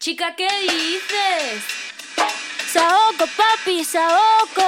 Chica, ¿qué dices? Saoco, papi, saoco.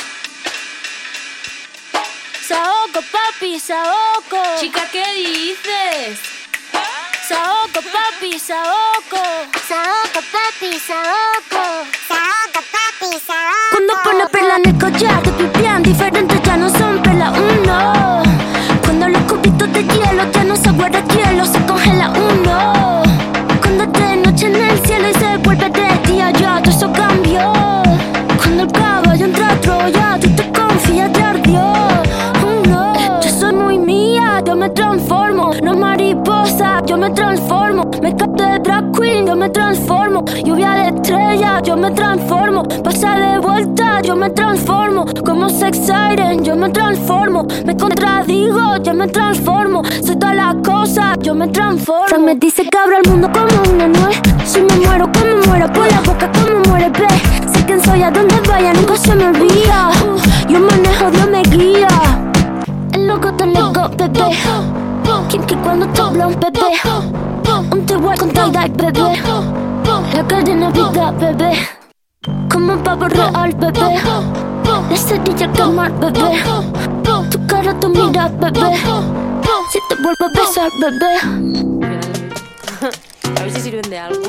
Saoco, papi, saoco. Chica, ¿qué dices? Saoco, papi, saoco. Saoco, papi, saoco. Saoco, papi, saoco. Cuando pone perla en el collar, te pipián diferentes, ya no son perla uno. Cuando los cubitos de hielo ya no se guarda hielo, se congela uno. Cuando es de noche en el cielo y se vuelve de día, ya todo eso cambió. Cuando el caballo entra a Troya, tú te confías, te ardió. No, yo soy muy mía, yo me transformo. No mariposa, yo me transformo. Me capto de drag queen, yo me transformo. Lluvia de estrella, yo me transformo. Pasa de vuelta, yo me transformo. Como sex siren, yo me transformo. Me contradigo, yo me transformo. Soy todas las cosas, yo me transformo. Fran me dice que abro el mundo como una nuez. Si me muero, como muero, por la boca como muere, ve. Sé quién soy, a donde vaya, nunca se me olvida. Yo manejo, Dios me guía. El loco te loco, bebé. Kim que cuando te habla un bebé. Un T-White con tie-dye, bebé. La cadena vida, bebé. Como un pavo real, bebé. La cerilla al quemar, bebé. Tu cara, tu mira, bebé. Si te vuelvo a besar, bebé. A ver si sirven de algo.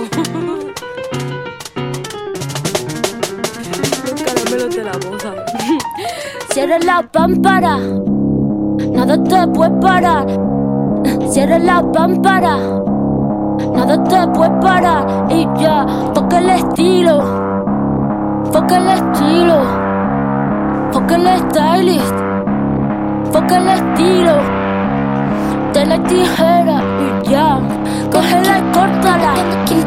Los caramelos de la boca. Cierra la pámpara, nada te puede parar. Cierra la pámpara, nada te puede parar. Y ya, toca el estilo, foca el estilo, foca el stylist, foca el estilo. De la tijera y ya, cógela y córtala. Quien